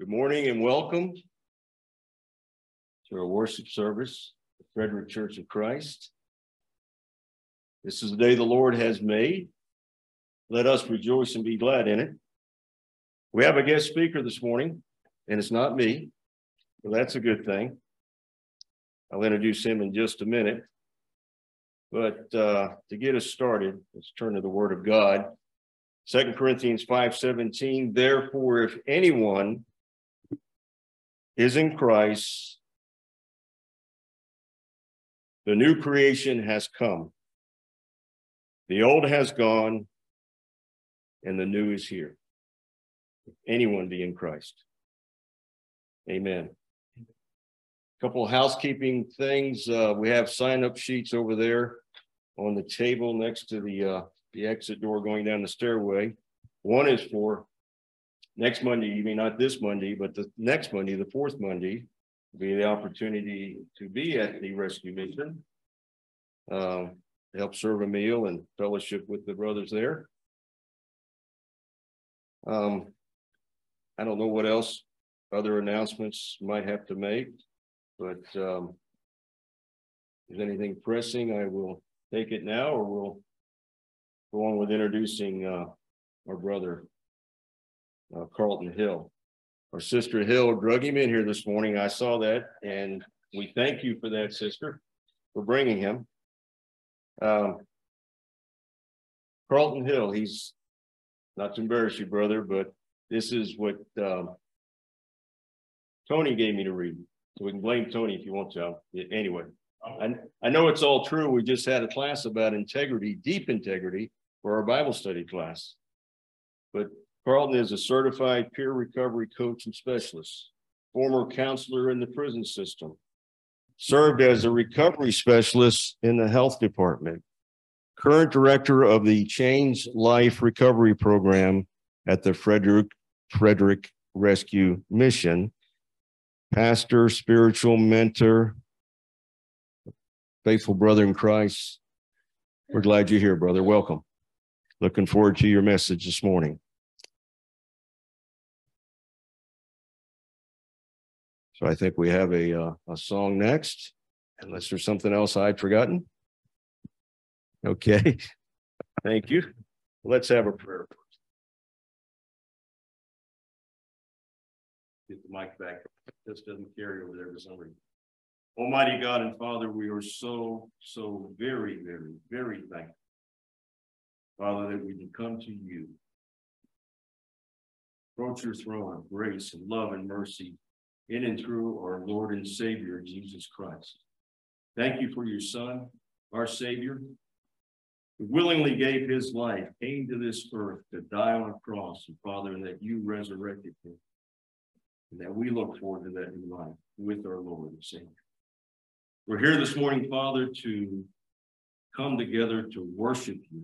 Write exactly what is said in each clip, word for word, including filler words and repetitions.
Good morning and welcome to our worship service, the Frederick Church of Christ. This is the day the Lord has made. Let us rejoice and be glad in it. We have a guest speaker this morning, and it's not me, so that's a good thing. I'll introduce him in just a minute. But uh, to get us started, let's turn to the Word of God. Second Corinthians five seventeen, therefore, if anyone is in Christ, the new creation has come. The old has gone, and the new is here. If anyone be in Christ. Amen. A couple of housekeeping things. Uh, we have sign-up sheets over there on the table next to the, uh, the exit door going down the stairway. One is for next Monday evening, not this Monday, but the next Monday, the fourth Monday, will be the opportunity to be at the rescue mission, um, to help serve a meal and fellowship with the brothers there. Um, I don't know what else other announcements might have to make, but um, if there's anything pressing, I will take it now, or we'll go on with introducing uh, our brother, Uh, Carlton Hill. Our sister Hill drug him in here this morning. I saw that, and we thank you for that, sister, for bringing him. Um, Carlton Hill, he's not to embarrass you, brother, but this is what um, Tony gave me to read. So we can blame Tony if you want to. Anyway, I, I know it's all true. We just had a class about integrity, deep integrity, for our Bible study class. But Carlton is a certified peer recovery coach and specialist, former counselor in the prison system, served as a recovery specialist in the health department, current director of the Change Life Recovery Program at the Frederick, Frederick Rescue Mission, pastor, spiritual mentor, faithful brother in Christ. We're glad you're here, brother. Welcome. Looking forward to your message this morning. So I think we have a, uh, a song next, unless there's something else I'd forgotten. Okay, thank you. Let's have a prayer first. Get the mic back. This doesn't carry over there for some reason. Almighty God and Father, we are so, so very, very, very thankful, Father, that we can come to you, approach your throne of grace and love and mercy, in and through our Lord and Savior, Jesus Christ. Thank you for your Son, our Savior, who willingly gave his life, came to this earth to die on a cross, and Father, and that you resurrected him, and that we look forward to that new life with our Lord and Savior. We're here this morning, Father, to come together to worship you,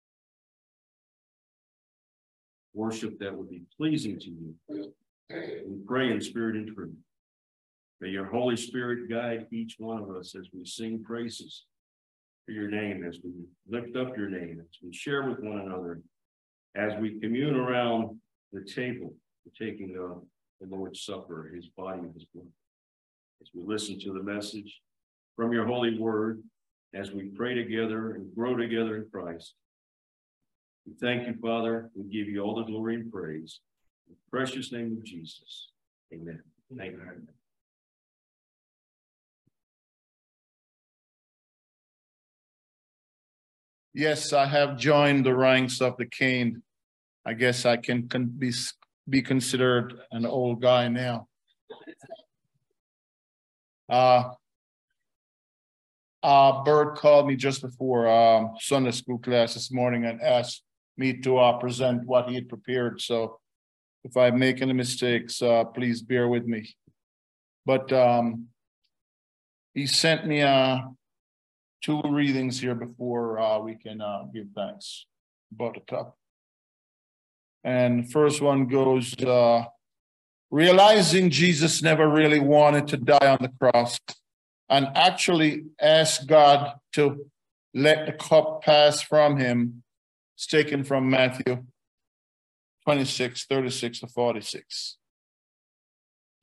worship that would be pleasing to you. We pray in spirit and truth. May your Holy Spirit guide each one of us as we sing praises for your name, as we lift up your name, as we share with one another, as we commune around the table, taking the, the Lord's Supper, his body and his blood. As we listen to the message from your holy word, as we pray together and grow together in Christ. We thank you, Father. We give you all the glory and praise. In the precious name of Jesus. Amen. Thank you. Yes, I have joined the ranks of the caned. I guess I can, can be, be considered an old guy now. Uh, uh, Bert called me just before um, Sunday school class this morning and asked me to uh, present what he had prepared. So if I make any mistakes, uh, please bear with me. But um, he sent me uh, two readings here before uh, we can uh, give thanks about the cup. And first one goes, uh, realizing Jesus never really wanted to die on the cross and actually asked God to let the cup pass from him. It's taken from Matthew twenty-six, thirty-six to forty-six.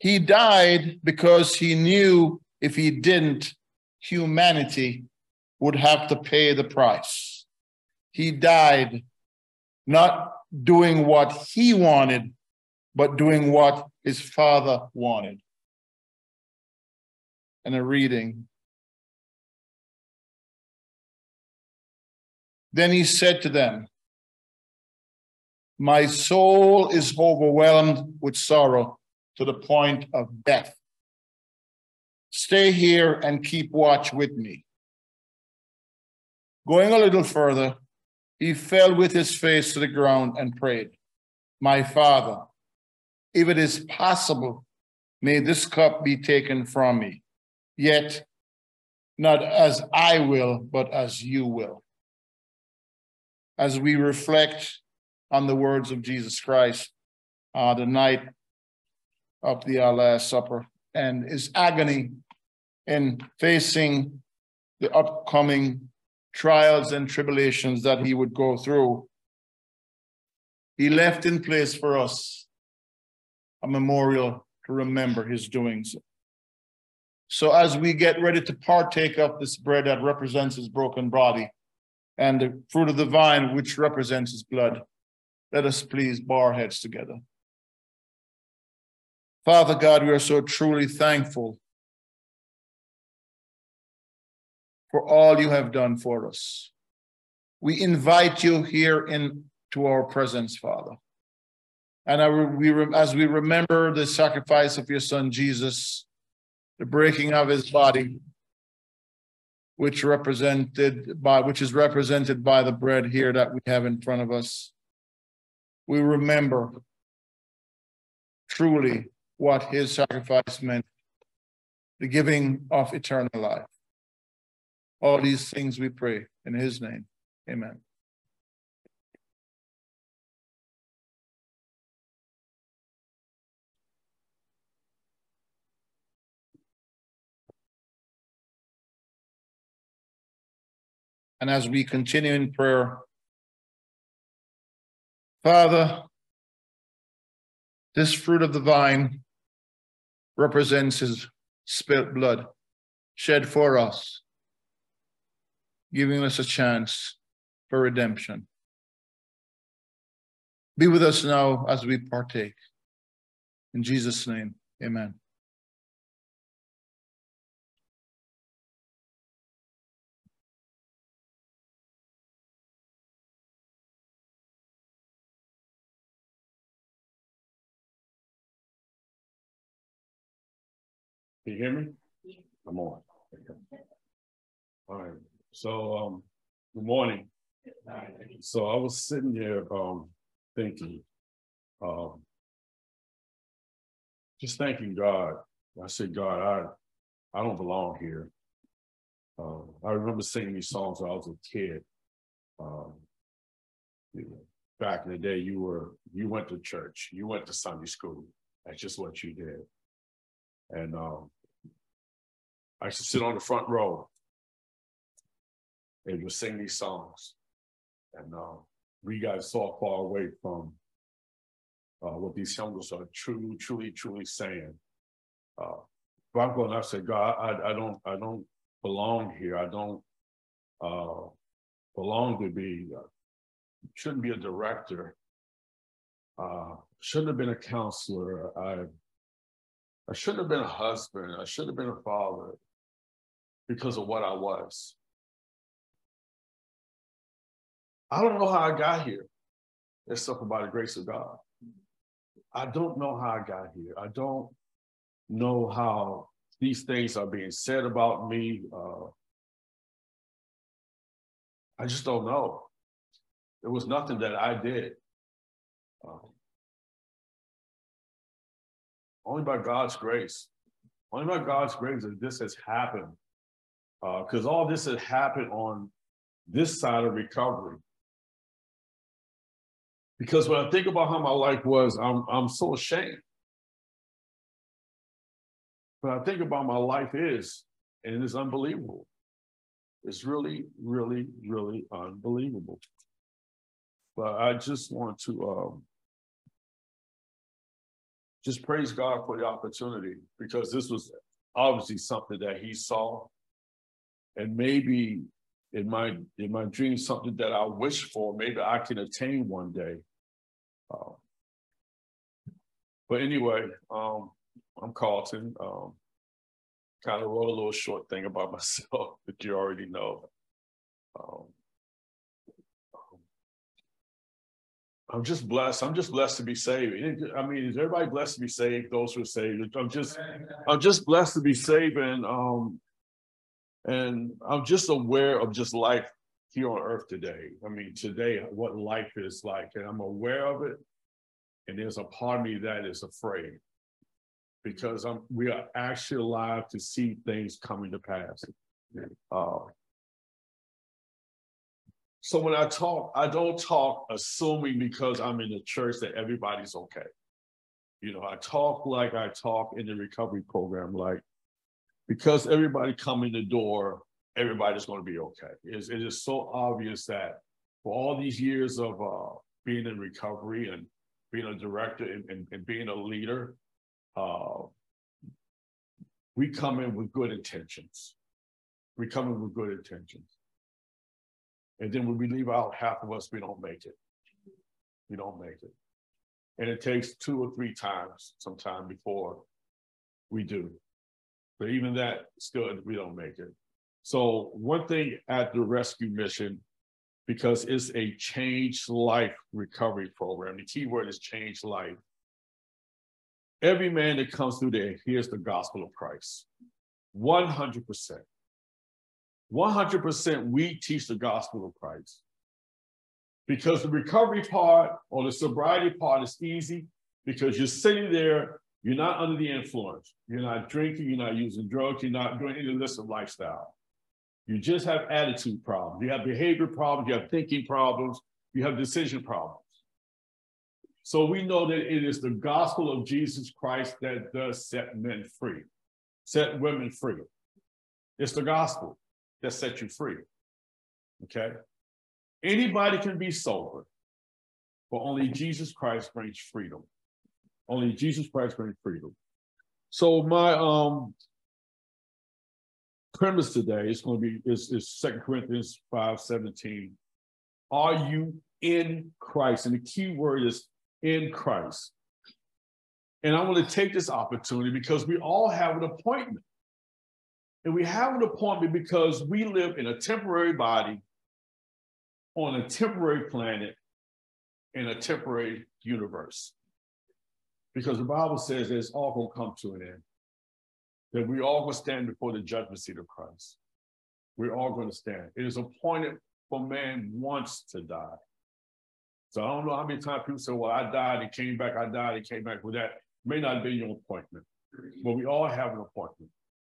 He died because he knew if he didn't, humanity would have to pay the price. He died not doing what he wanted, but doing what his Father wanted. And a reading. Then he said to them, my soul is overwhelmed with sorrow to the point of death. Stay here and keep watch with me. Going a little further, he fell with his face to the ground and prayed, my Father, if it is possible, may this cup be taken from me, yet not as I will, but as you will. As we reflect on the words of Jesus Christ, uh, the night of the uh, Last Supper, and his agony in facing the upcoming trials and tribulations that he would go through, he left in place for us a memorial to remember his doings. So as we get ready to partake of this bread that represents his broken body and the fruit of the vine which represents his blood, let us please bow our heads together. Father God, we are so truly thankful for all you have done for us. We invite you here into our presence, Father. And I, we, as we remember the sacrifice of your Son, Jesus, the breaking of his body, which represented by, which is represented by the bread here that we have in front of us, we remember truly what his sacrifice meant, the giving of eternal life. All these things we pray in his name. Amen. And as we continue in prayer, Father, this fruit of the vine represents his spilt blood shed for us, giving us a chance for redemption. Be with us now as we partake. In Jesus' name, amen. Can you hear me? I'm on. All right. So, um, good morning. So I was sitting here um, thinking, um, just thanking God. I said, God, I, I don't belong here. Uh, I remember singing these songs when I was a kid. Um, you know, back in the day, you were you went to church, you went to Sunday school. That's just what you did. And um, I used to sit on the front row and would sing these songs. And uh, we got so far away from uh, what these hymns are truly, truly, truly saying. Uh, but I'm going, I said, God, I, I don't, I don't belong here. I don't uh, belong to be, uh, shouldn't be a director. Uh, shouldn't have been a counselor. I, I shouldn't have been a husband. I should have been a father because of what I was. I don't know how I got here, except by the grace of God. I don't know how I got here. I don't know how these things are being said about me. Uh, I just don't know. It was nothing that I did. Uh, only by God's grace. Only by God's grace that this has happened. Because uh, all this had happened on this side of recovery. Because when I think about how my life was, I'm, I'm so ashamed. But I think about my life is, and it's unbelievable. It's really, really, really unbelievable. But I just want to um, just praise God for the opportunity, because this was obviously something that he saw. And maybe in my in my dream, something that I wish for, maybe I can attain one day. Uh, but anyway, um, I'm Carlton. Um, kind of wrote a little short thing about myself that you already know. Um, I'm just blessed. I'm just blessed to be saved. I mean, is everybody blessed to be saved? Those who are saved. I'm just, I'm just blessed to be saved, and um, and I'm just aware of just life here on earth today. I mean, today, what life is like, and I'm aware of it. And there's a part of me that is afraid, because I'm, we are actually alive to see things coming to pass. Uh, so when I talk, I don't talk assuming because I'm in the church that everybody's okay. You know, I talk like I talk in the recovery program, like, because everybody come in the door, everybody's going to be okay. It's, it is so obvious that for all these years of uh, being in recovery and being a director and, and, and being a leader, uh, we come in with good intentions. We come in with good intentions. And then when we leave out, half of us, we don't make it. We don't make it. And it takes two or three times sometime before we do. But even that, still, we don't make it. So one thing at the rescue mission, because it's a changed life recovery program, the key word is changed life. Every man that comes through there hears the gospel of Christ. one hundred percent. one hundred percent we teach the gospel of Christ. Because the recovery part or the sobriety part is easy, because you're sitting there, you're not under the influence. You're not drinking, you're not using drugs, you're not doing any illicit lifestyle. You just have attitude problems. You have behavior problems, you have thinking problems, you have decision problems. So we know that it is the gospel of Jesus Christ that does set men free, set women free. It's the gospel that sets you free, okay? Anybody can be sober, but only Jesus Christ brings freedom. Only Jesus Christ brings freedom. So my um, premise today is going to be is, is Second Corinthians five seventeen. Are you in Christ? And the key word is in Christ. And I want to take this opportunity because we all have an appointment. And we have an appointment because we live in a temporary body on a temporary planet in a temporary universe. Because the Bible says that it's all going to come to an end. That we all going to stand before the judgment seat of Christ. We're all going to stand. It is appointed for man once to die. So I don't know how many times people say, well, I died and came back, I died and came back. Well, that may not be your appointment. But we all have an appointment.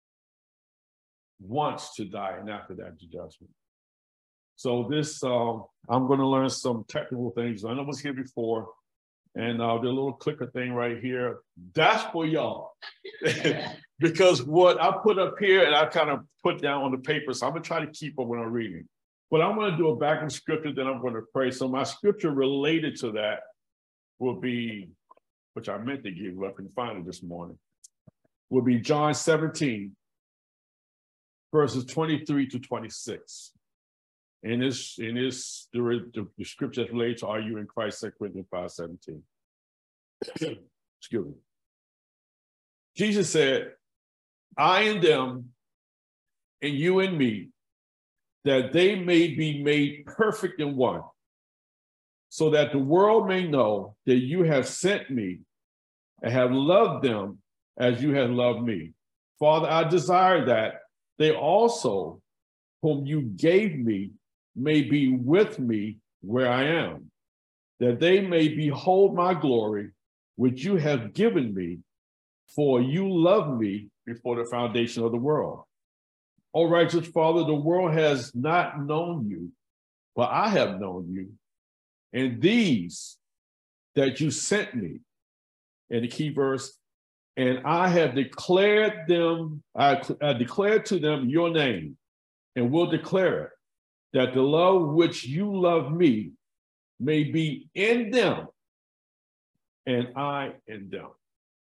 Once to die, and after that, the judgment. So this, um, I'm going to learn some technical things. I know what's here before. And uh, the little clicker thing right here, that's for y'all. Because what I put up here and I kind of put down on the paper, so I'm going to try to keep up when I'm reading. But I'm going to do a backup scripture, then I'm going to pray. So my scripture related to that will be, which I meant to give you, I couldn't find it this morning, will be John seventeen, verses twenty-three to twenty-six. And this, in this, the, the, the scripture that's related to Are You in Christ, Second Corinthians five seventeen. Excuse me. Jesus said, I in them, and you in me, that they may be made perfect in one, so that the world may know that you have sent me and have loved them as you have loved me. Father, I desire that they also, whom you gave me, may be with me where I am, that they may behold my glory, which you have given me, for you loved me before the foundation of the world. O righteous Father, the world has not known you, but I have known you, and these that you sent me, and the key verse, and I have declared them, I, I declared to them your name, and will declare it, that the love which you love me may be in them, and I in them.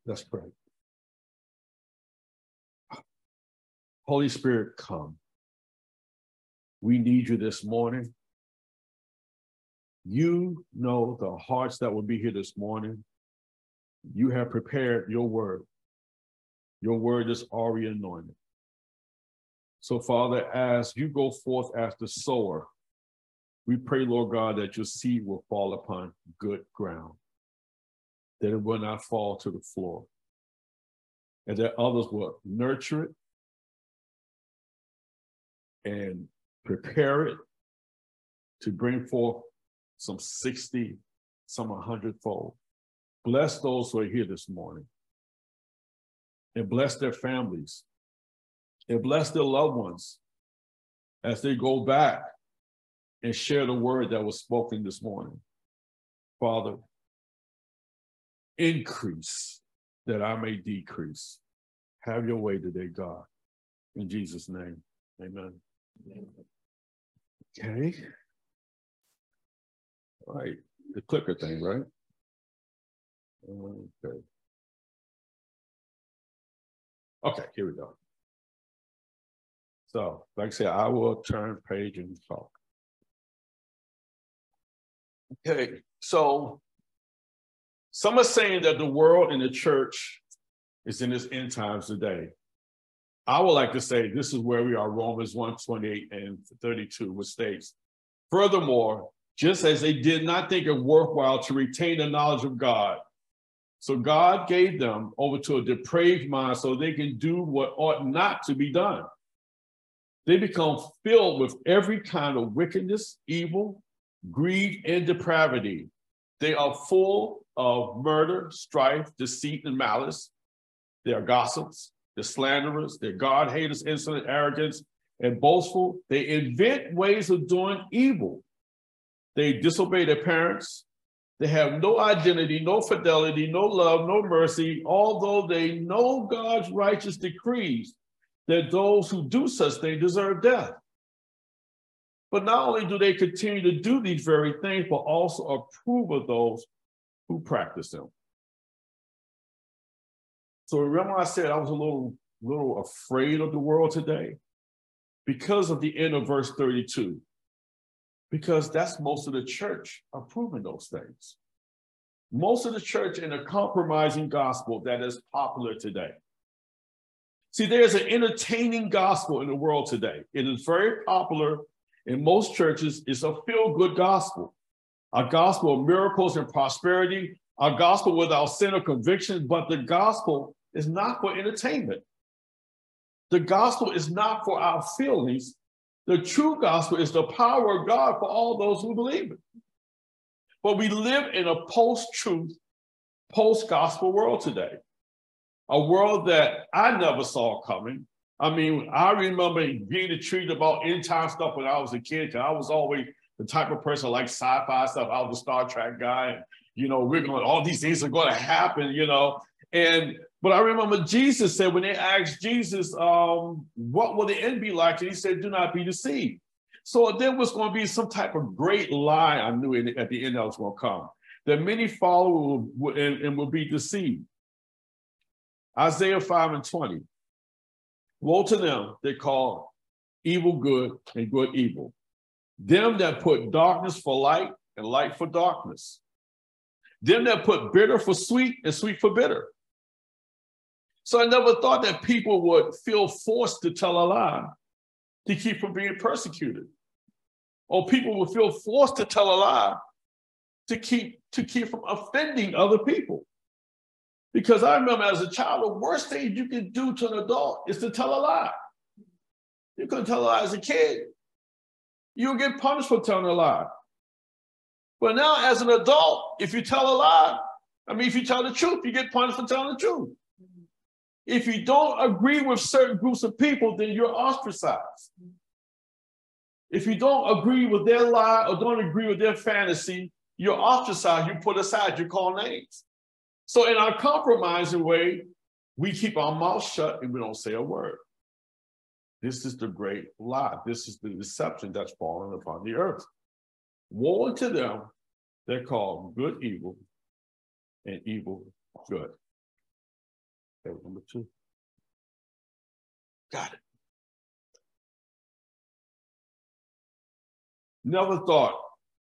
Let's pray. Holy Spirit, come. We need you this morning. You know the hearts that will be here this morning. You have prepared your word. Your word is already anointed. So, Father, as you go forth as the sower, we pray, Lord God, that your seed will fall upon good ground, that it will not fall to the floor, and that others will nurture it and prepare it to bring forth some sixty, some a hundredfold. Bless those who are here this morning, and bless their families, and bless their loved ones as they go back and share the word that was spoken this morning. Father, increase that I may decrease. Have your way today, God. In Jesus' name, amen. Okay. All right, the clicker thing, right? Okay. Okay, here we go. So, like I said, I will turn page and talk. Okay, so some are saying that the world and the church is in its end times today. I would like to say this is where we are, Romans one twenty-eight and thirty-two, which states, furthermore, just as they did not think it worthwhile to retain the knowledge of God, so God gave them over to a depraved mind so they can do what ought not to be done. They become filled with every kind of wickedness, evil, greed, and depravity. They are full of murder, strife, deceit, and malice. They are gossips, they're slanderers, they're God-haters, insolent, arrogant, and boastful. They invent ways of doing evil. They disobey their parents. They have no identity, no fidelity, no love, no mercy, although they know God's righteous decrees that those who do such things deserve death. But not only do they continue to do these very things, but also approve of those who practice them. So remember I said I was a little, little afraid of the world today because of the end of verse thirty-two. Because that's most of the church approving those things. Most of the church in a compromising gospel that is popular today. See, there's an entertaining gospel in the world today. It is very popular in most churches. It's a feel-good gospel, a gospel of miracles and prosperity, a gospel without sin or conviction, but the gospel is not for entertainment. The gospel is not for our feelings. The true gospel is the power of God for all those who believe it. But we live in a post-truth, post-gospel world today. A world that I never saw coming. I mean, I remember being intrigued about end-time stuff when I was a kid. I was always the type of person like sci-fi stuff. I was a Star Trek guy. And, you know, we're going, all these things are going to happen, you know. And, but I remember Jesus said, when they asked Jesus, um, what will the end be like? And he said, do not be deceived. So there was going to be some type of great lie I knew in, at the end that was going to come, that many followers would, and, and would be deceived. Isaiah five and twenty. Woe to them that call evil good and good evil. Them that put darkness for light and light for darkness. Them that put bitter for sweet and sweet for bitter. So I never thought that people would feel forced to tell a lie to keep from being persecuted. Or people would feel forced to tell a lie to keep, to keep from offending other people. Because I remember as a child, the worst thing you can do to an adult is to tell a lie. You couldn't tell a lie as a kid. You'll get punished for telling a lie. But now as an adult, if you tell a lie, I mean, if you tell the truth, you get punished for telling the truth. If you don't agree with certain groups of people, then you're ostracized. If you don't agree with their lie or don't agree with their fantasy, you're ostracized, you're put aside, you call names. So in our compromising way, we keep our mouth shut and we don't say a word. This is the great lie. This is the deception that's fallen upon the earth. Woe unto them that call good evil and evil good. Okay, number two. Got it. Never thought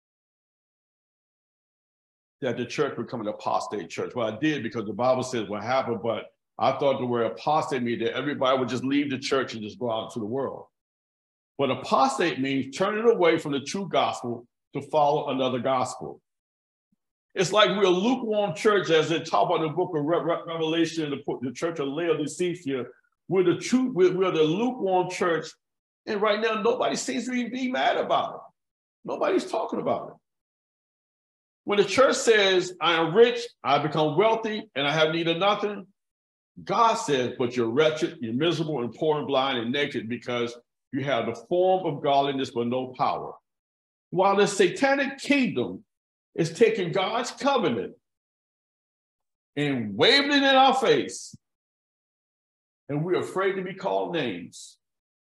that the church would become an apostate church. Well, I did because the Bible says what happened, but I thought the word apostate meant that everybody would just leave the church and just go out into the world. But apostate means turning away from the true gospel to follow another gospel. It's like we're a lukewarm church, as they talk about in the book of Re Re Revelation, the, the church of Laodicea. We're the true, we're, we're the lukewarm church. And right now, nobody seems to be, be mad about it. Nobody's talking about it. When the church says, I am rich, I become wealthy, and I have need of nothing, God says, but you're wretched, you're miserable, and poor, and blind, and naked, because you have the form of godliness, but no power. While the satanic kingdom is taking God's covenant and waving it in our face, and we're afraid to be called names.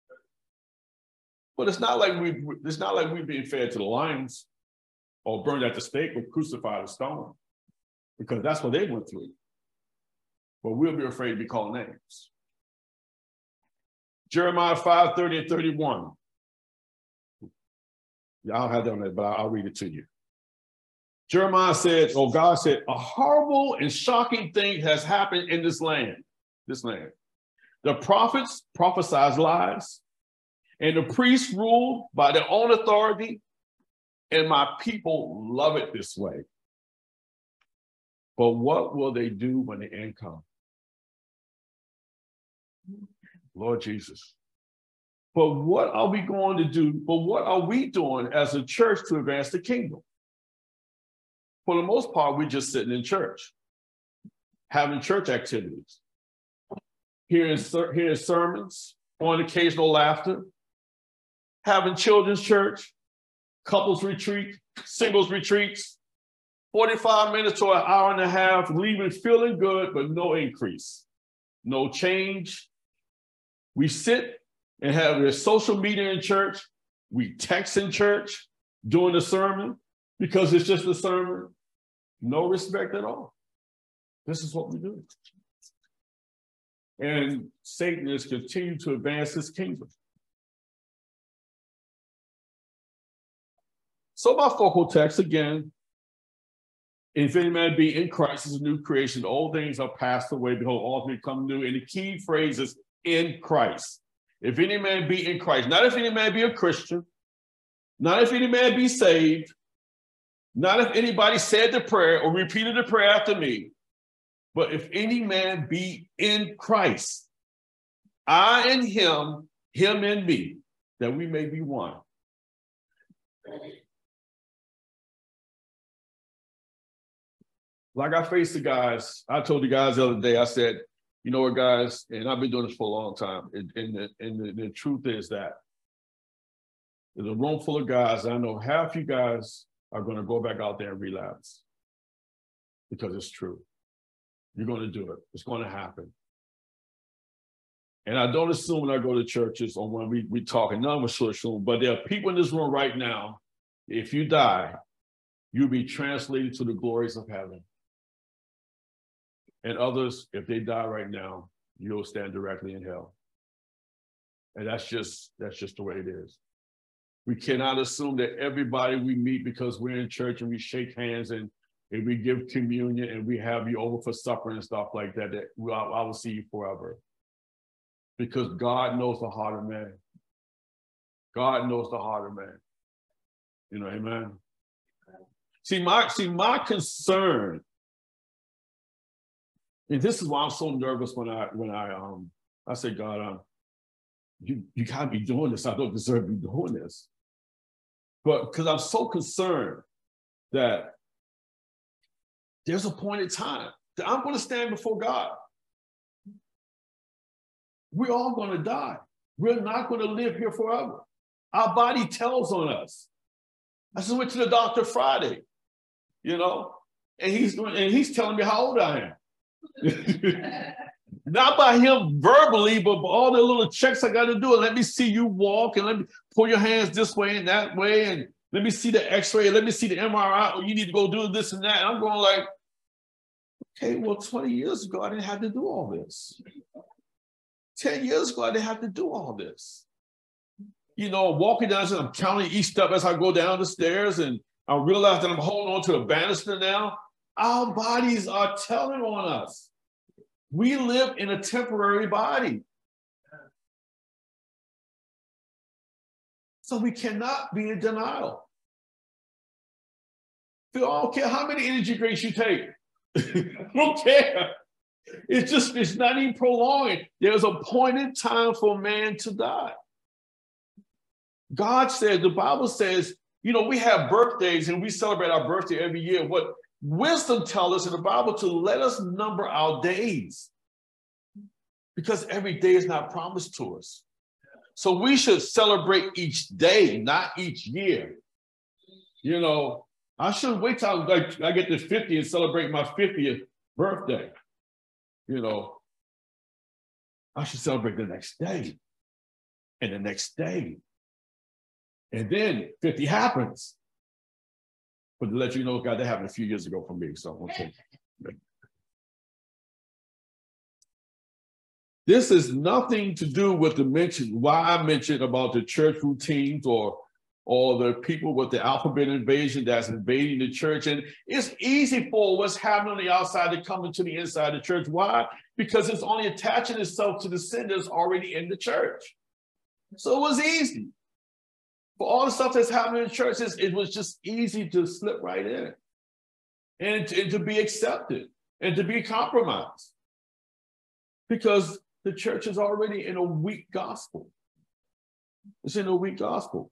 But it's not like we it's not like we've been fed to the lions or burned at the stake or crucified or stoned, because that's what they went through. But we'll be afraid to be called names. Jeremiah five, thirty and thirty-one. Yeah, I don't have that on there, but I'll, I'll read it to you. Jeremiah said, or God said, a horrible and shocking thing has happened in this land, this land. The prophets prophesied lies, and the priests rule by their own authority, and my people love it this way. But what will they do when the end comes? Lord Jesus. But what are we going to do? But what are we doing as a church to advance the kingdom? For the most part, we're just sitting in church, having church activities, hearing, hearing sermons, on occasional laughter, having children's church, couples retreat, singles retreats, forty-five minutes to an hour and a half, leaving feeling good, but no increase, no change. We sit and have a social media in church. We text in church during the sermon because it's just a sermon. No respect at all. This is what we do. And Satan is continuing to advance his kingdom. So my focal text again, if any man be in Christ, is a new creation. All things are passed away. Behold, all things become new. And the key phrase is in Christ. If any man be in Christ, not if any man be a Christian, not if any man be saved, not if anybody said the prayer or repeated the prayer after me, but if any man be in Christ, I and him, him and me, that we may be one. Like I faced the guys, I told the guys the other day, I said, you know what, guys, and I've been doing this for a long time, and, and, the, and the, the truth is that there's a room full of guys, and I know half you guys are going to go back out there and relapse, because it's true. You're going to do it. It's going to happen. And I don't assume when I go to churches or when we, we talk, and none of us should assume, but there are people in this room right now, if you die, you'll be translated to the glories of heaven. And others, if they die right now, you'll stand directly in hell. And that's just, that's just the way it is. We cannot assume that everybody we meet because we're in church and we shake hands and, and we give communion and we have you over for supper and stuff like that, that I, I will see you forever. Because God knows the heart of man. God knows the heart of man. You know, amen. See, my, see, my concern, and this is why I'm so nervous when I, when I, um, I say, God, um, you, you can't be doing this. I don't deserve to be doing this. But because I'm so concerned that there's a point in time that I'm going to stand before God. We're all going to die. We're not going to live here forever. Our body tells on us. I just went to the doctor Friday, you know, and he's doing, and he's telling me how old I am. Not by him verbally, but by all the little checks I got to do. And let me see you walk, and let me pull your hands this way and that way, and let me see the x-ray, let me see the M R I, or you need to go do this and that. And I'm going like, Okay, well, twenty years ago, I didn't have to do all this. ten years ago, I didn't have to do all this. You know, walking down, I'm counting each step as I go down the stairs, and I realize that I'm holding on to a banister now. Our bodies are telling on us. We live in a temporary body. So we cannot be in denial. I don't care how many energy drinks you take. I don't care. It's just, it's not even prolonging. There's a point in time for man to die. God says, the Bible says, you know, we have birthdays and we celebrate our birthday every year. What wisdom tells us in the Bible to let us number our days, because every day is not promised to us. So we should celebrate each day, not each year. You know, I shouldn't wait till I get to fifty and celebrate my fiftieth birthday. You know, I should celebrate the next day and the next day. And then fifty happens. But to let you know, God, that happened a few years ago for me. So I'm okay. This has nothing to do with the mention, why I mentioned about the church routines or, or the people with the alphabet invasion that's invading the church. And it's easy for what's happening on the outside to come into the inside of the church. Why? Because it's only attaching itself to the sin that's already in the church. So it was easy. For all the stuff that's happening in churches, it was just easy to slip right in and to, and to be accepted and to be compromised, because the church is already in a weak gospel. It's in a weak gospel.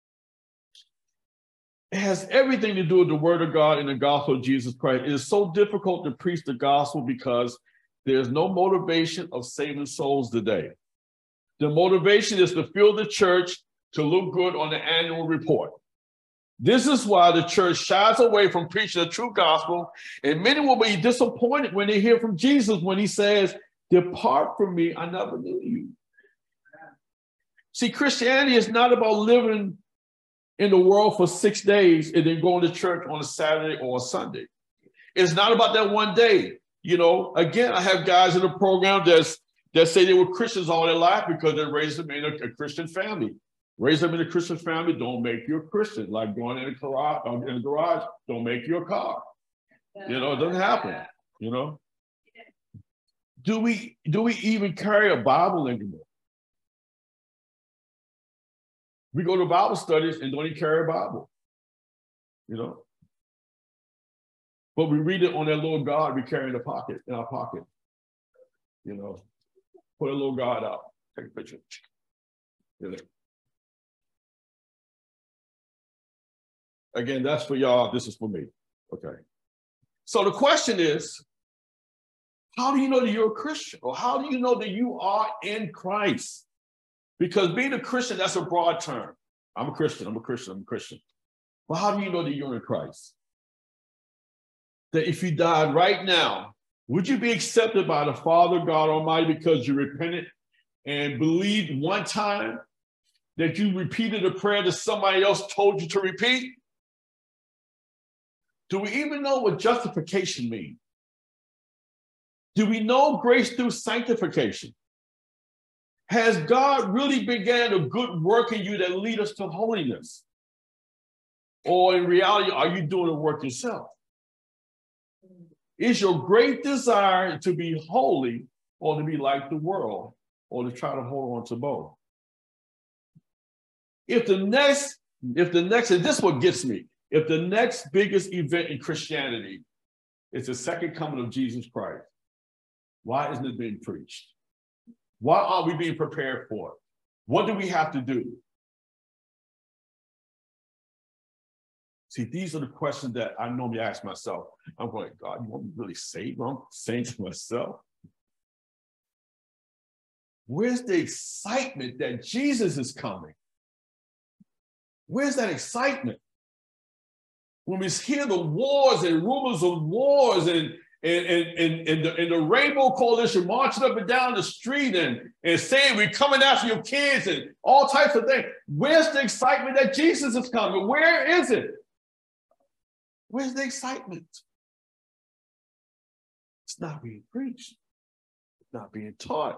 It has everything to do with the word of God and the gospel of Jesus Christ. It is so difficult to preach the gospel because there's no motivation of saving souls today. The motivation is to fill the church to look good on the annual report. This is why the church shies away from preaching the true gospel, and many will be disappointed when they hear from Jesus when he says, "Depart from me, I never knew you." See, Christianity is not about living in the world for six days and then going to church on a Saturday or a Sunday. It's not about that one day. You know, again, I have guys in the program that's, that say they were Christians all their life because they raised them in a, a Christian family. Raise them in a Christian family, don't make you a Christian. Like going in a garage, in a garage, don't make you a car. You know, it doesn't happen, you know. Do we, do we even carry a Bible anymore? We go to Bible studies and don't even carry a Bible, you know. But we read it on that little God we carry in the pocket, in our pocket, you know. Put a little God out, take a picture. You know. Again, that's for y'all. This is for me. Okay. So the question is, how do you know that you're a Christian? Or how do you know that you are in Christ? Because being a Christian, that's a broad term. I'm a Christian, I'm a Christian, I'm a Christian. Well, how do you know that you're in Christ? That if you died right now, would you be accepted by the Father, God Almighty, because you repented and believed one time that you repeated a prayer that somebody else told you to repeat? Do we even know what justification means? Do we know grace through sanctification? Has God really began a good work in you that lead us to holiness? Or in reality, are you doing the work yourself? Is your great desire to be holy or to be like the world or to try to hold on to both? If the next, if the next, and this is what gets me, if the next biggest event in Christianity is the second coming of Jesus Christ, why isn't it being preached? Why aren't we being prepared for it? What do we have to do? See, these are the questions that I normally ask myself. I'm going, God, you want me to really save? I'm saying to myself, where's the excitement that Jesus is coming? Where's that excitement? When we hear the wars and rumors of wars and And, and, and, and, the, and the Rainbow Coalition marching up and down the street and, and saying we're coming after your kids and all types of things. Where's the excitement that Jesus is coming? Where is it? Where's the excitement? It's not being preached. It's not being taught.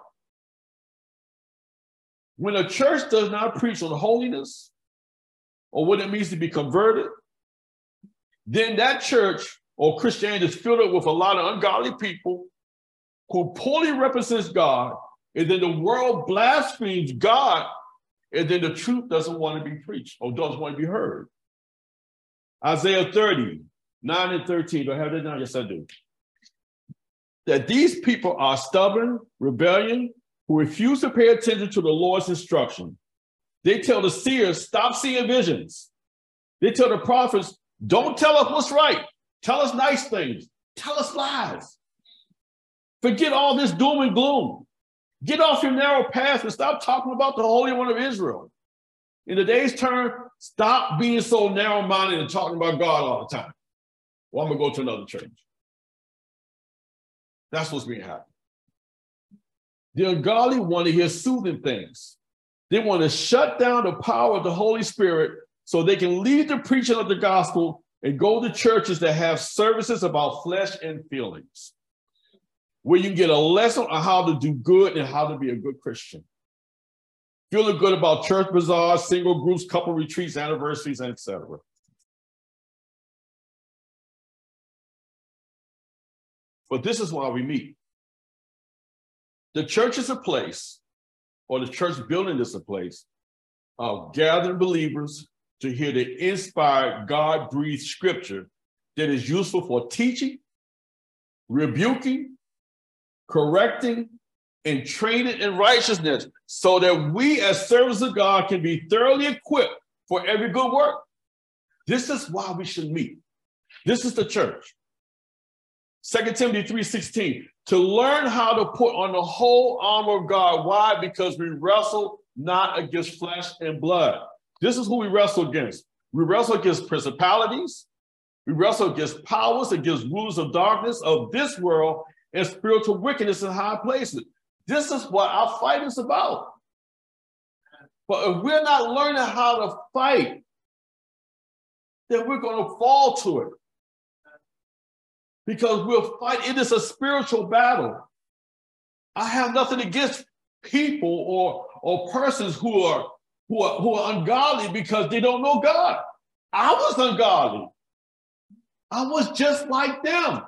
When a church does not preach on holiness or what it means to be converted, then that church or Christianity is filled up with a lot of ungodly people who poorly represents God, and then the world blasphemes God, and then the truth doesn't want to be preached or doesn't want to be heard. Isaiah thirty, nine and thirteen, do I have that down? Yes, I do. That these people are stubborn, rebellion, who refuse to pay attention to the Lord's instruction. They tell the seers, stop seeing visions. They tell the prophets, don't tell us what's right. Tell us nice things. Tell us lies. Forget all this doom and gloom. Get off your narrow path and stop talking about the Holy One of Israel. In today's term, stop being so narrow-minded and talking about God all the time. Well, I'm going to go to another church. That's what's being happening. The ungodly want to hear soothing things. They want to shut down the power of the Holy Spirit so they can leave the preaching of the gospel and go to churches that have services about flesh and feelings, where you can get a lesson on how to do good and how to be a good Christian. Feeling good about church bazaars, single groups, couple retreats, anniversaries, and et cetera. But this is why we meet. The church is a place, or the church building is a place, of gathering believers to hear the inspired, God-breathed scripture that is useful for teaching, rebuking, correcting, and training in righteousness, so that we as servants of God can be thoroughly equipped for every good work. This is why we should meet. This is the church. Second Timothy three sixteen, to learn how to put on the whole armor of God. Why? Because we wrestle not against flesh and blood. This is who we wrestle against. We wrestle against principalities. We wrestle against powers, against rulers of darkness of this world, and spiritual wickedness in high places. This is what our fight is about. But if we're not learning how to fight, then we're going to fall to it. Because we'll fight, it is a spiritual battle. I have nothing against people or, or persons who are, who, are, who are ungodly because they don't know God. I was ungodly. I was just like them.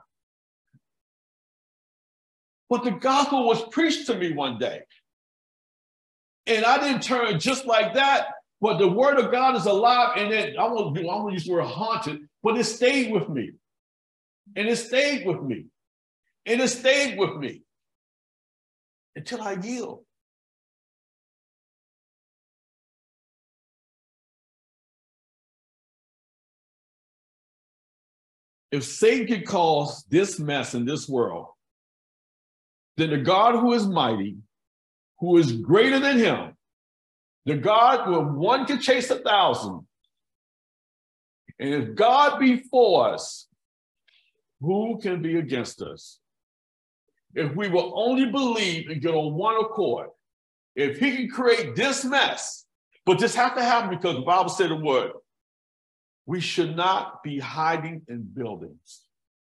But the gospel was preached to me one day. And I didn't turn just like that, but the word of God is alive, and it, I won't, I won't use the word haunted, but it stayed with me. And it stayed with me. And it stayed with me until I yield. If Satan can cause this mess in this world, then the God who is mighty, who is greater than him, the God where one can chase a thousand, and if God be for us, who can be against us? If we will only believe and get on one accord, if he can create this mess, but this has to happen because the Bible said the word, we should not be hiding in buildings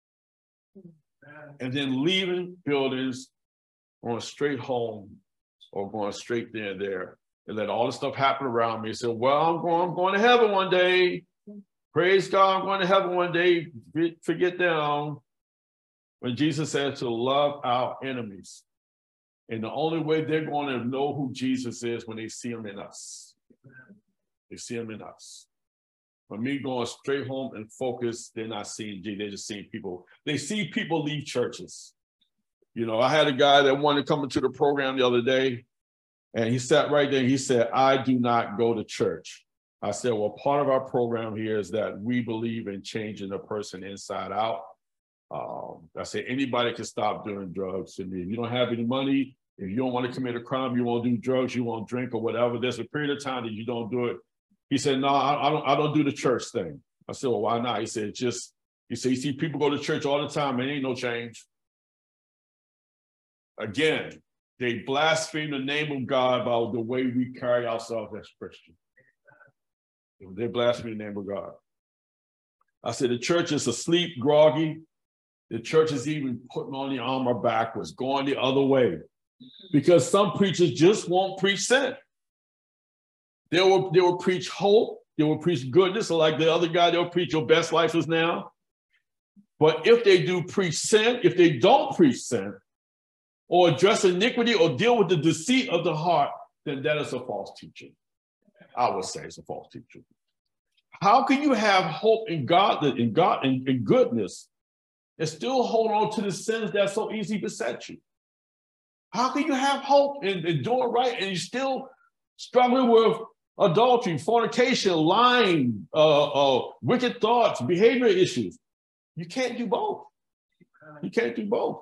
and then leaving buildings going straight home or going straight there and there and let all the stuff happen around me and say, well, I'm going, I'm going to heaven one day. Praise God, I'm going to heaven one day. Forget them. When Jesus said to love our enemies. And the only way they're going to know who Jesus is when they see him in us. They see him in us. For me going straight home and focus, they're not seeing Jesus, they're just seeing people. They see people leave churches. You know, I had a guy that wanted to come into the program the other day, and he sat right there and he said, I do not go to church. I said, well, part of our program here is that we believe in changing a person inside out. Um, I said, anybody can stop doing drugs. And if you don't have any money, if you don't want to commit a crime, you won't do drugs, you won't drink or whatever, there's a period of time that you don't do it. He said, no, I, I don't I don't do the church thing. I said, well, why not? He said, just, he said, you see people go to church all the time and ain't no change. Again, they blaspheme the name of God by the way we carry ourselves as Christians. They blaspheme the name of God. I said, the church is asleep, groggy, The church is even putting on the armor backwards, going the other way. Because some preachers just won't preach sin. They will, they will preach hope, they will preach goodness, like the other guy, they'll preach your best life is now. But if they do preach sin, if they don't preach sin, or address iniquity, or deal with the deceit of the heart, then that is a false teacher. I would say it's a false teacher. How can you have hope in God, in God, in, in goodness, and still hold on to the sins that so easily beset you? How can you have hope in, in doing right and you're still struggling with adultery, fornication, lying, uh, uh, wicked thoughts, behavioral issues? You can't do both. You can't do both.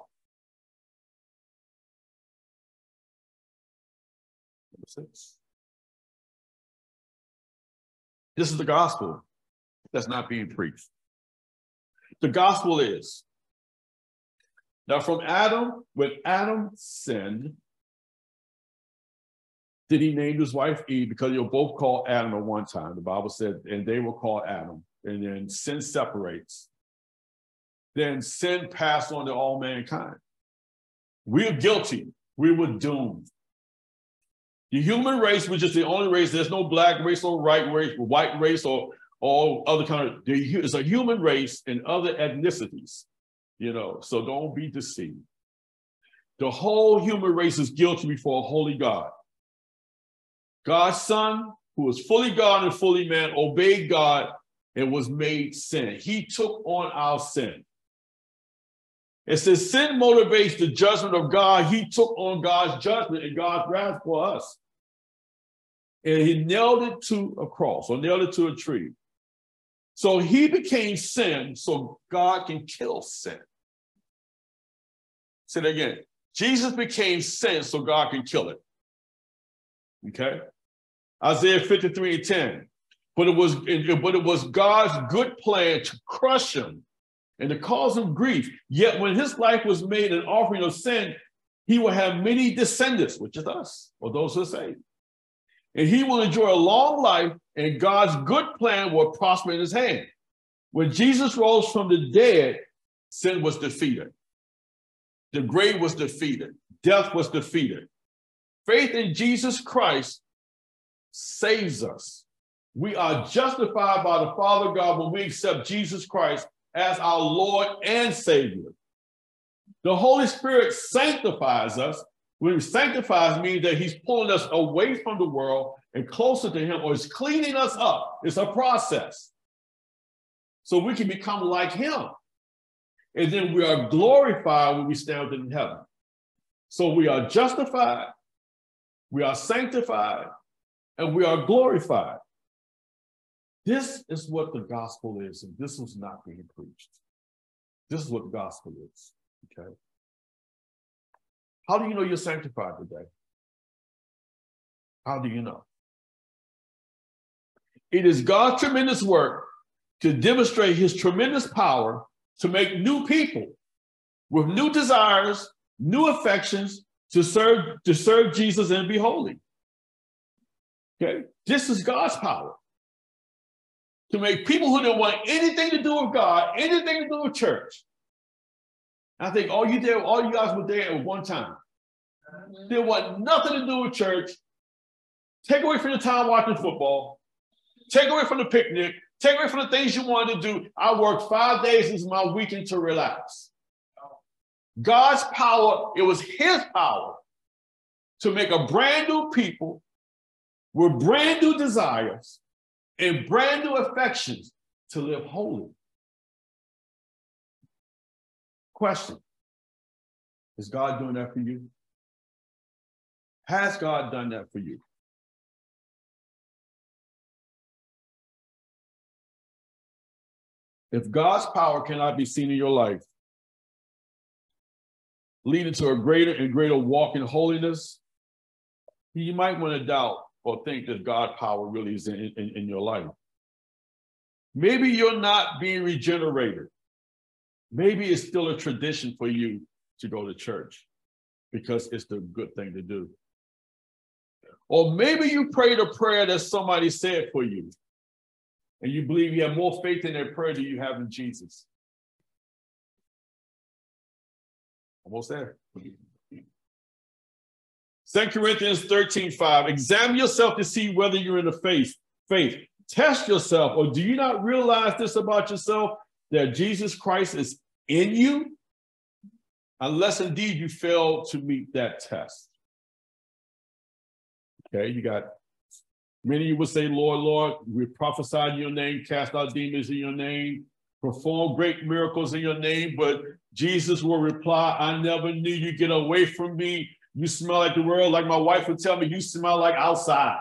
This is the gospel that's not being preached. The gospel is, now from Adam, when Adam sinned, did he name his wife Eve? Because they were both called Adam at one time. The Bible said, and they were called Adam. And then sin separates. Then sin passed on to all mankind. We are guilty. We were doomed. The human race, which is the only race, there's no black race or white race, white race or all other kind of, it's a human race and other ethnicities, you know, so don't be deceived. The whole human race is guilty before a holy God. God's son, who was fully God and fully man, obeyed God and was made sin. He took on our sin. It says sin motivates the judgment of God. He took on God's judgment and God's wrath for us. And he nailed it to a cross or nailed it to a tree. So he became sin so God can kill sin. Say that again. Jesus became sin so God can kill it. Okay? Isaiah fifty-three and ten. But it was, but it was God's good plan to crush him and to cause him grief. Yet when his life was made an offering of sin, he will have many descendants, which is us, or those who are saved. And he will enjoy a long life, and God's good plan will prosper in his hand. When Jesus rose from the dead, sin was defeated. The grave was defeated. Death was defeated. Faith in Jesus Christ saves us. We are justified by the Father God when we accept Jesus Christ as our Lord and Savior. The Holy Spirit sanctifies us. When he sanctifies means that he's pulling us away from the world and closer to him, or he's cleaning us up. It's a process. So we can become like him. And then we are glorified when we stand in heaven. So we are justified, we are sanctified, and we are glorified. This is what the gospel is, and this was not being preached. This is what the gospel is, okay? How do you know you're sanctified today? How do you know? It is God's tremendous work to demonstrate his tremendous power to make new people with new desires, new affections to serve, to serve Jesus and be holy. Okay? This is God's power. To make people who don't want anything to do with God, anything to do with church. I think all you did, all you guys were there at one time. They want nothing to do with church. Take away from the time watching football. Take away from the picnic. Take away from the things you wanted to do. I work five days as my weekend to relax. God's power, it was his power to make a brand new people with brand new desires and brand new affections to live holy. Question, is God doing that for you? Has God done that for you? If God's power cannot be seen in your life, leading to a greater and greater walk in holiness, you might want to doubt or think that God's power really is in, in, in your life. Maybe you're not being regenerated. Maybe it's still a tradition for you to go to church because it's the good thing to do. Or maybe you prayed a prayer that somebody said for you, and you believe you have more faith in that prayer than you have in Jesus. Almost there. Second Corinthians thirteen five. Examine yourself to see whether you're in the faith. Faith. Test yourself, or do you not realize this about yourself, that Jesus Christ is in you? Unless indeed you fail to meet that test. Okay, you got many of you would say, Lord, Lord, we prophesied in your name, cast out demons in your name, perform great miracles in your name, but Jesus will reply, I never knew you. Get away from me. You smell like the world. Like my wife would tell me, you smell like outside.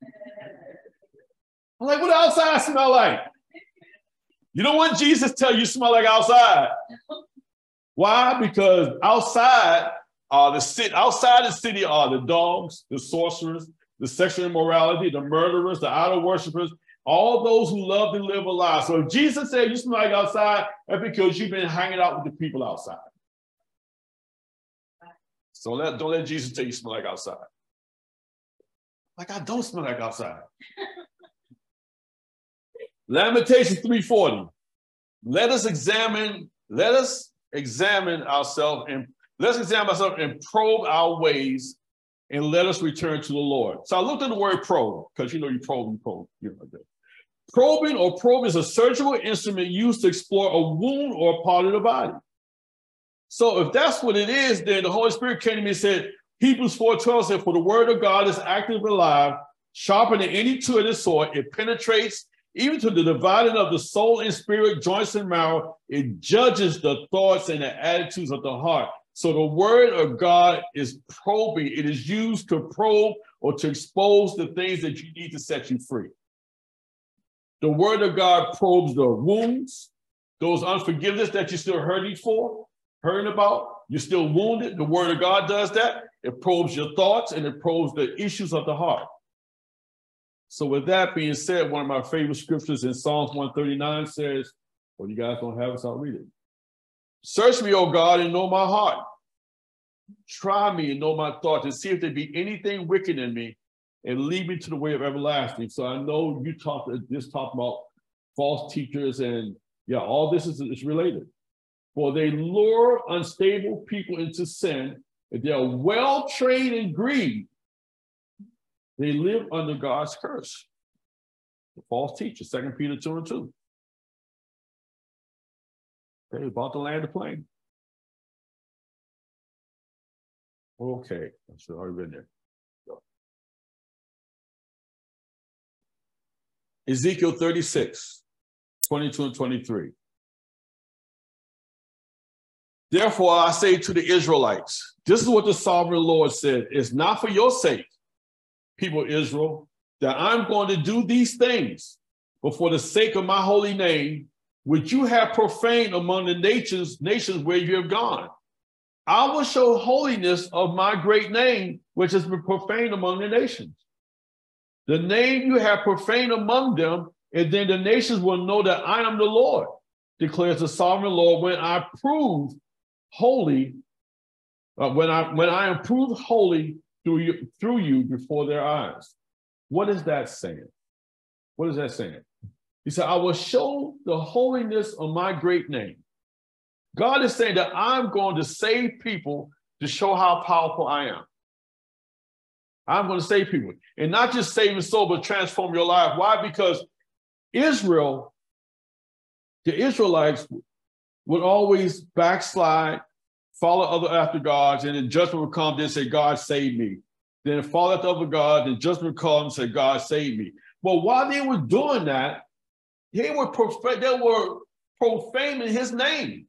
I'm like, what outside smell like? You don't want Jesus to tell you, you smell like outside. Why? Because outside are the city, outside the city are the dogs, the sorcerers, the sexual immorality, the murderers, the idol worshipers, all those who love to live a lie. So if Jesus said you smell like outside, that's because you've been hanging out with the people outside. So let, don't let Jesus tell you you smell like outside. Like, I don't smell like outside. Lamentations three forty. Let us examine, let us examine ourselves and let's examine ourselves and probe our ways and let us return to the Lord. So I looked at the word probe, because you know you probe and probe. You know, like probing or probe is a surgical instrument used to explore a wound or a part of the body. So if that's what it is, then the Holy Spirit came to me and said, Hebrews four twelve said, for the word of God is active and alive, sharper than any two-edged sword. It penetrates even to the dividing of the soul and spirit, joints and marrow. It judges the thoughts and the attitudes of the heart. So the word of God is probing. It is used to probe or to expose the things that you need to set you free. The word of God probes the wounds, those unforgiveness that you're still hurting for, hurting about. You're still wounded. The word of God does that. It probes your thoughts and it probes the issues of the heart. So with that being said, one of my favorite scriptures in Psalms one thirty-nine says, well, you guys don't have it, so I'll read it. Search me, O God, and know my heart. Try me and know my thoughts and see if there be anything wicked in me and lead me to the way of everlasting. So I know you talked this talk about false teachers and yeah, all this is, is related. For they lure unstable people into sin. If they are well trained in greed, they live under God's curse. The false teachers, Second Peter two and two. Okay, about to land the plane. Okay, I should have already been there. Go. Ezekiel thirty-six, twenty-two and twenty-three. Therefore, I say to the Israelites, this is what the sovereign Lord said, it's not for your sake, people of Israel, that I'm going to do these things, but for the sake of my holy name, which you have profaned among the nations, nations where you have gone. I will show holiness of my great name, which has been profaned among the nations. The name you have profaned among them, and then the nations will know that I am the Lord, declares the sovereign Lord, when I prove holy, uh, when I when I am proved holy through you, through you before their eyes. What is that saying? What is that saying? He said, I will show the holiness of my great name. God is saying that I'm going to save people to show how powerful I am. I'm going to save people. And not just save your soul, but transform your life. Why? Because Israel, the Israelites would always backslide, follow other after gods, and then judgment would come, then say, God save me. Then follow after other gods, and judgment would come and say, God save me. But while they were doing that, they were, prof- they were profaning his name.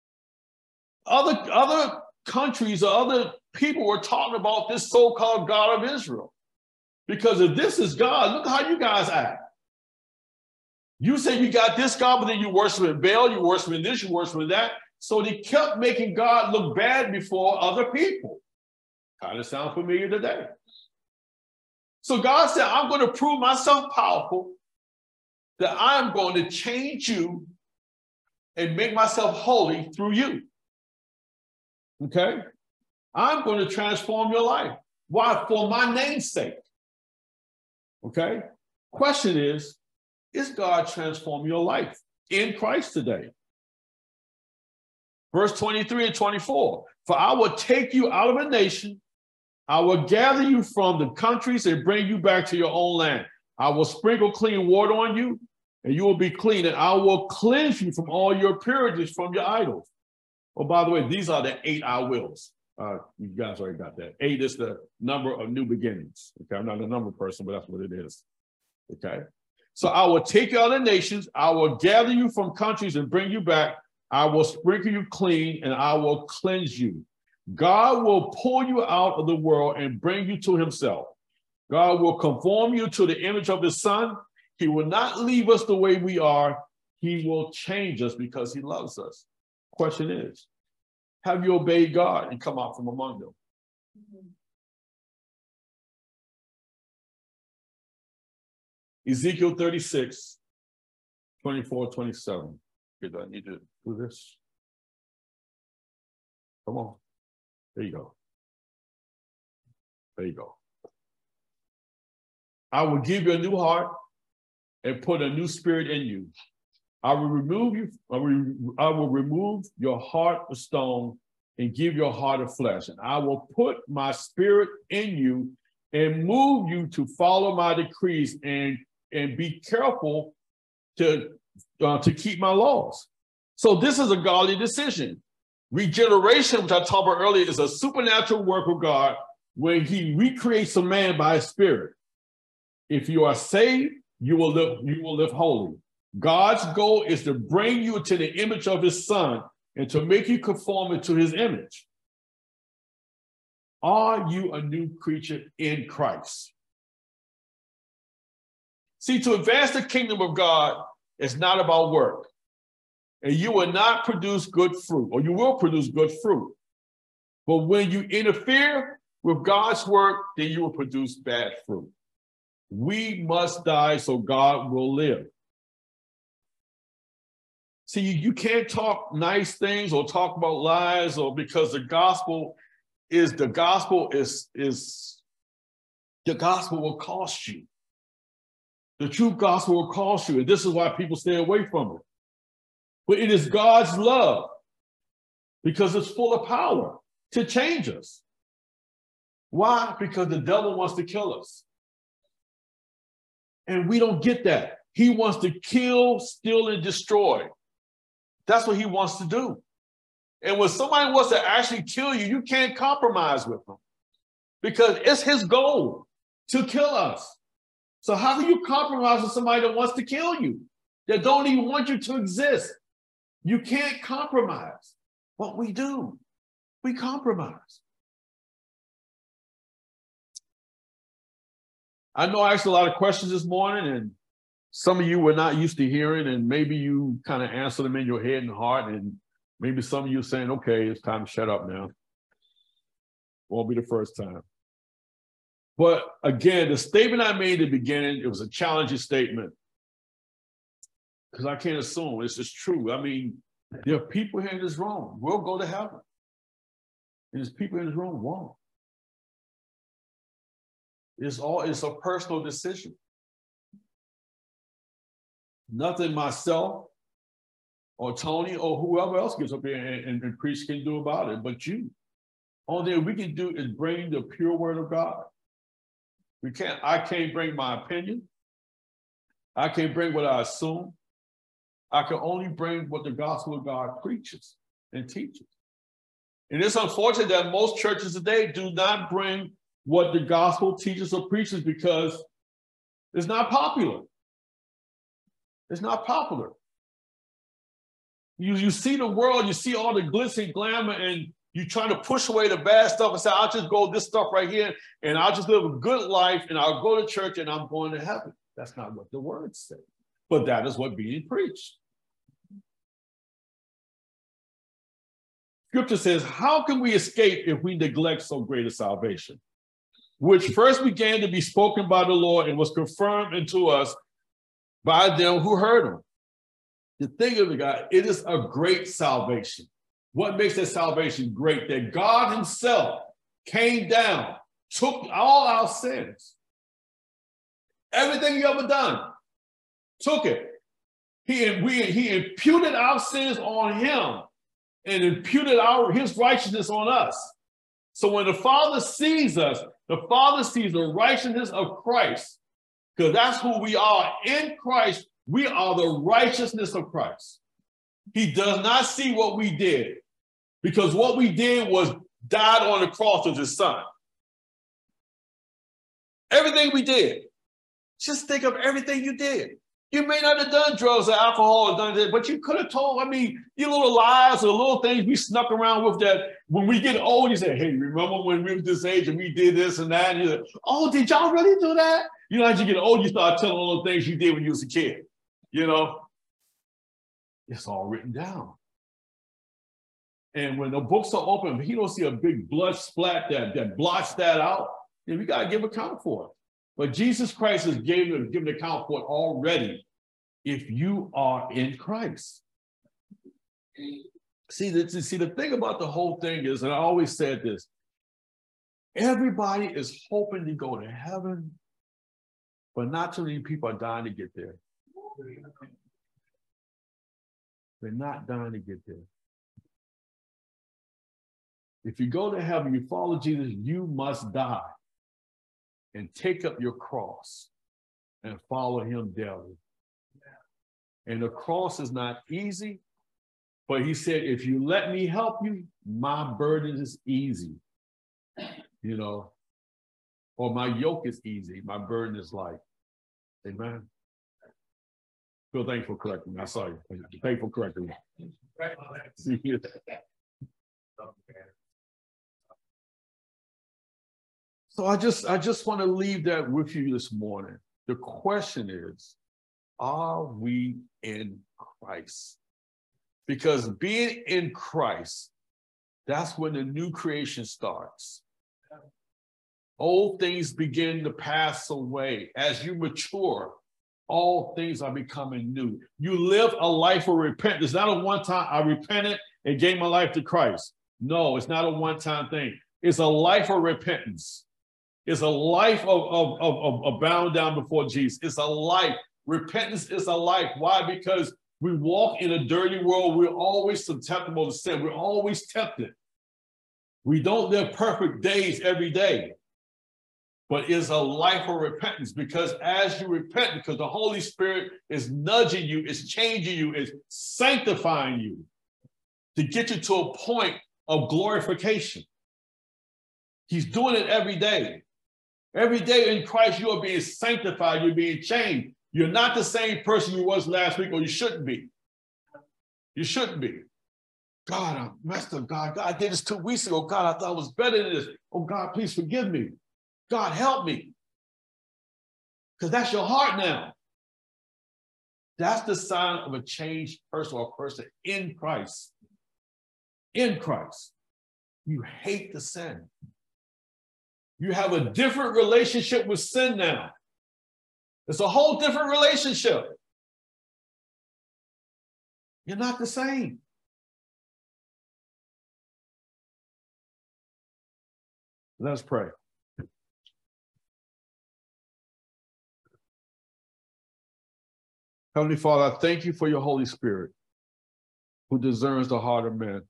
Other, other countries or other people were talking about this so-called God of Israel. Because if this is God, look how you guys act. You say you got this God, but then you worship Baal, you worship this, you worship that. So they kept making God look bad before other people. Kind of sound familiar today. So God said, I'm going to prove myself powerful, that I'm going to change you and make myself holy through you. Okay? I'm going to transform your life. Why? For my name's sake. Okay? Question is, is God transforming your life in Christ today? Verse twenty-three and twenty-four. For I will take you out of a nation. I will gather you from the countries and bring you back to your own land. I will sprinkle clean water on you, and you will be clean, and I will cleanse you from all your impurities from your idols. Oh, by the way, these are the eight I wills. Uh, you guys already got that. Eight is the number of new beginnings. Okay, I'm not a number person, but that's what it is. Okay. So I will take you out of the nations. I will gather you from countries and bring you back. I will sprinkle you clean, and I will cleanse you. God will pull you out of the world and bring you to himself. God will conform you to the image of his son. He will not leave us the way we are. He will change us because he loves us. Question is, have you obeyed God and come out from among them? Mm-hmm. Ezekiel thirty-six, twenty-four, twenty-seven. Do I need to do this? Come on. There you go. There you go. I will give you a new heart and put a new spirit in you. I will remove you, I will, I will remove your heart of stone and give your heart of flesh. And I will put my spirit in you and move you to follow my decrees and, and be careful to, uh, to keep my laws. So this is a godly decision. Regeneration, which I talked about earlier, is a supernatural work of God where he recreates a man by his spirit. If you are saved, you will live, you will live holy. God's goal is to bring you to the image of his son and to make you conform to his image. Are you a new creature in Christ? See, to advance the kingdom of God is not about work. And you will not produce good fruit, or you will produce good fruit. But when you interfere with God's work, then you will produce bad fruit. We must die so God will live. See, you, you can't talk nice things or talk about lies, or because the gospel is the gospel is, is the gospel will cost you. The true gospel will cost you. And this is why people stay away from it. But it is God's love because it's full of power to change us. Why? Because the devil wants to kill us. And we don't get that. He wants to kill, steal, and destroy. That's what he wants to do. And when somebody wants to actually kill you, you can't compromise with them because it's his goal to kill us. So how can you compromise with somebody that wants to kill you, that don't even want you to exist? You can't compromise. What we do, we compromise. I know I asked a lot of questions this morning, and some of you were not used to hearing, and maybe you kind of answered them in your head and heart, and maybe some of you saying, okay, it's time to shut up now. Won't be the first time. But again, the statement I made at the beginning, it was a challenging statement. Because I can't assume this is true. I mean, there are people here in this room. We'll go to heaven. And there's people in this room won't. It's all, it's a personal decision. Nothing myself or Tony or whoever else gets up here and, and, and preach can do about it, but you. Only thing we can do is bring the pure word of God. We can't, I can't bring my opinion. I can't bring what I assume. I can only bring what the gospel of God preaches and teaches. And it's unfortunate that most churches today do not bring what the gospel teaches or preaches because it's not popular. It's not popular. You, you see the world, you see all the glitz and glamour, and you trying to push away the bad stuff and say, I'll just go this stuff right here, and I'll just live a good life, and I'll go to church, and I'm going to heaven. That's not what the word says. But that is what being preached. Scripture says, how can we escape if we neglect so great a salvation, which first began to be spoken by the Lord and was confirmed unto us by them who heard him? The thing of it, God, it is a great salvation. What makes that salvation great? That God himself came down, took all our sins, everything you ever done, took it. He, we, he imputed our sins on him and imputed our his righteousness on us. So when the Father sees us, the Father sees the righteousness of Christ, because that's who we are. In Christ, we are the righteousness of Christ. He does not see what we did, because what we did was died on the cross of his son. Everything we did. Just think of everything you did. You may not have done drugs or alcohol or done that, but you could have told, I mean, your little lies or little things we snuck around with that when we get old, you say, hey, remember when we were this age and we did this and that? And you're like, oh, did y'all really do that? You know, as you get old, you start telling all the things you did when you was a kid. You know, it's all written down. And when the books are open, he don't see a big blood splat that, that blots that out, then we got to give account for it. But Jesus Christ has given, given account for it already if you are in Christ. See the, see, the thing about the whole thing is, and I always said this, everybody is hoping to go to heaven, but not too many people are dying to get there. They're not dying to get there. If you go to heaven, you follow Jesus, you must die and take up your cross and follow him daily. And the cross is not easy, but he said, if you let me help you, my burden is easy, you know, or my yoke is easy, my burden is light. Amen. Feel thankful for correcting me. I saw you. Thankful for correcting me. So I just, I just want to leave that with you this morning. The question is, are we in Christ? Because being in Christ, that's when the new creation starts. Old things begin to pass away. As you mature, all things are becoming new. You live a life of repentance. It's not a one-time, I repented and gave my life to Christ. No, it's not a one-time thing. It's a life of repentance. It's a life of, of, of, of bowing down before Jesus. It's a life. Repentance is a life. Why? Because we walk in a dirty world. We're always susceptible to sin. We're always tempted. We don't live perfect days every day. But it's a life of repentance, because as you repent, because the Holy Spirit is nudging you, is changing you, is sanctifying you to get you to a point of glorification. He's doing it every day. Every day in Christ, you are being sanctified, you're being changed. You're not the same person you was last week, or you shouldn't be. You shouldn't be. God, I messed up. God, God, I did this two weeks ago. God, I thought I was better than this. Oh, God, please forgive me. God, help me. Because that's your heart now. That's the sign of a changed person, or a person in Christ. In Christ. You hate the sin. You have a different relationship with sin now. It's a whole different relationship. You're not the same. Let's pray. Heavenly Father, I thank you for your Holy Spirit who discerns the heart of men.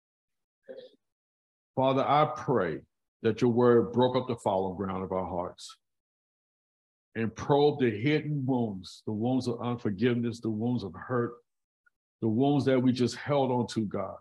Father, I pray that your word broke up the fallow ground of our hearts and probe the hidden wounds, the wounds of unforgiveness, the wounds of hurt, the wounds that we just held on to, God.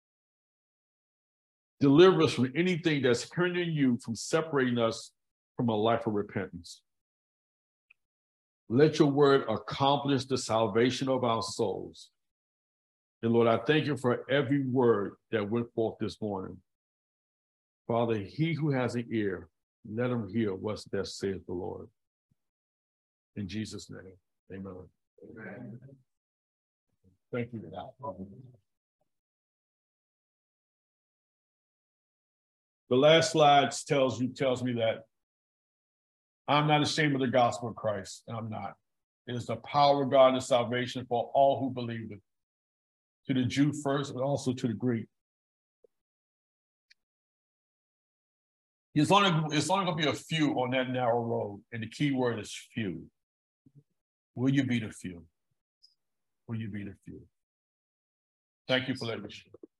Deliver us from anything that's hindering you from separating us from a life of repentance. Let your word accomplish the salvation of our souls. And Lord, I thank you for every word that went forth this morning. Father, he who has an ear, let him hear what thus saith the Lord. In Jesus' name, amen. Amen. Thank you. The last slide tells you tells me that I'm not ashamed of the gospel of Christ. I'm not. It is the power of God and salvation for all who believe it. To the Jew first, but also to the Greek. It's only, it's only going to be a few on that narrow road, and the key word is few. Will you be the few? Will you be the few? Thank you for letting me share.